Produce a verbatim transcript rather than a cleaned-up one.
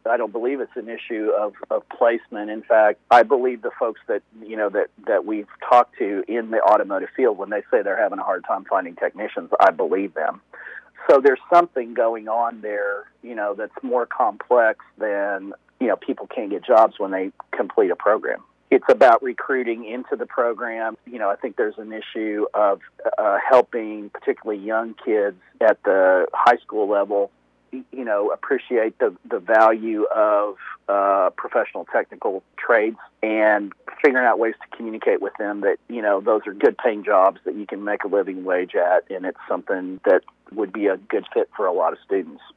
I don't believe it's an issue of, of placement. In fact, I believe the folks that, you know, that, that we've talked to in the automotive field, when they say they're having a hard time finding technicians, I believe them. So there's something going on there, you know, that's more complex than, you know, people can't get jobs when they complete a program. It's about recruiting into the program. You know, I think there's an issue of uh, helping particularly young kids at the high school level, you know, appreciate the, the value of uh, professional technical trades and figuring out ways to communicate with them that, you know, those are good paying jobs that you can make a living wage at, and it's something that would be a good fit for a lot of students.